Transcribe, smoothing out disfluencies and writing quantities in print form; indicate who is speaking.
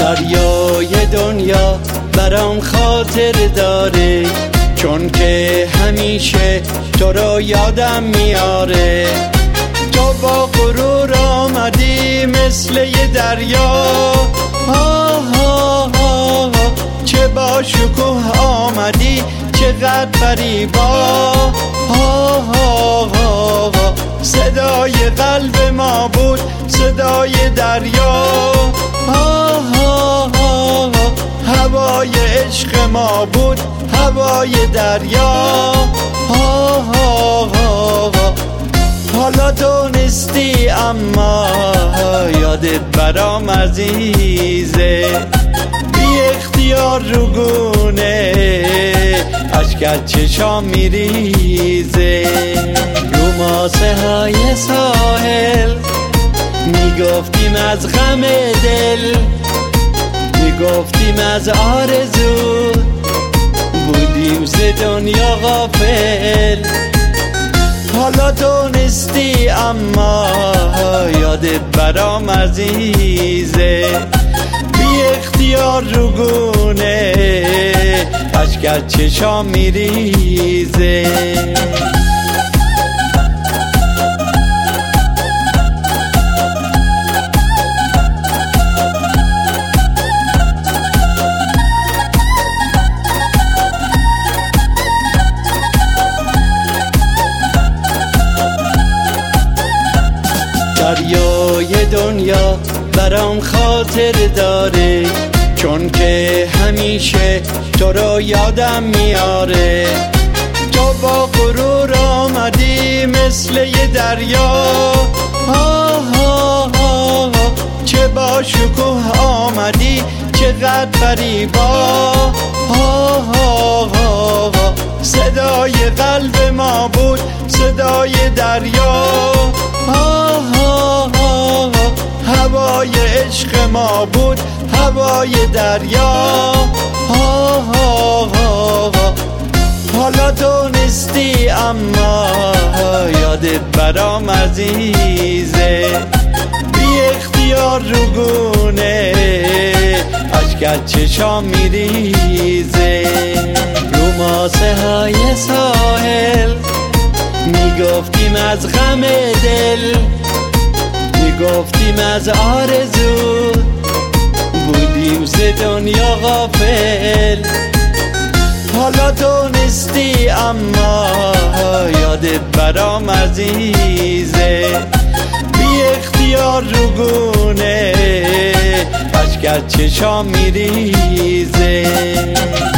Speaker 1: دریای دنیا برام خاطر داره، چون که همیشه تو رو یادم میاره. تو با غرور آمدی مثل یه دریا، چه با شکوه آمدی چقدر فریبا. صدای قلب ما بود صدای دریا، هوای عشق ما بود هوای دریا. حالا دونستی اما یادت برام عزیزه، بی اختیار رو گونه اشک چشام میریزه. رو ماسه های ساحل میگفتیم از غم دل، میگفتیم از آرزو، بودیم ز دنیا غافل. حالا دونستی اما یادت برام عزیزه، بی اختیار رو گونه اشک چشام میریزه. دریای دنیا برام خاطر داره، چون که همیشه تو رو یادم میاره. تو با غرور آمدی مثل یه دریا، چه با شکوه آمدی چقدر فریبا. صدای قلب ما بود صدای دریا، هوای عشق ما بود هوای دریا. حالا دونستی اما یادت برام عزیزه، بی اختیار رو گونه اشک چشام میریزه. رو ماسه های ساحل میگفتیم از غم دل، میگفتیم از آرزو، بودیم ز دنیا غافل. حالا دونستی اما یادت برام عزیزه، بی اختیار رو گونه اشک چشام میریزه.